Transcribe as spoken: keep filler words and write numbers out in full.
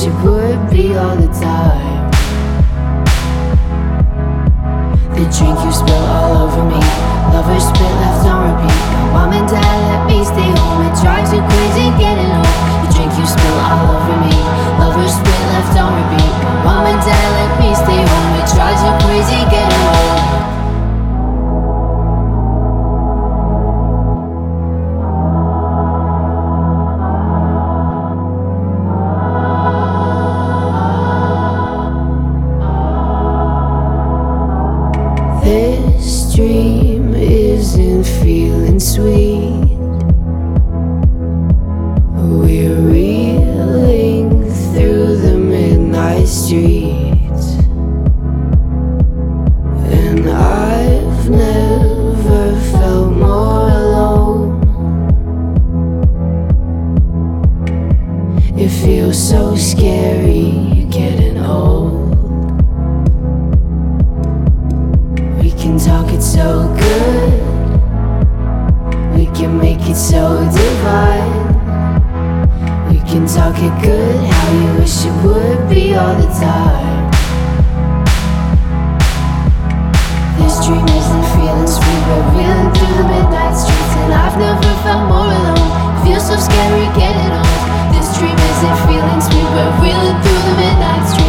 it would be all the time. The drink you spill all over me, lovers spit left on repeat. Mom and dad let me stay home, it drives you crazy getting home. The drink you spill all over me, lovers spit left on repeat. Mom and dad let me stay home, it drives you crazy getting home. This dream isn't feeling sweet. We're reeling through the midnight streets, and I've never felt more alone. It feels so scary getting old. We can talk it so good, we can make it so divine. We can talk it good, how you wish it would be all the time. This dream isn't feeling sweet, we're reeling through the midnight streets, and I've never felt more alone. It feels so scary getting old. This dream isn't feeling sweet, we're reeling through the midnight streets.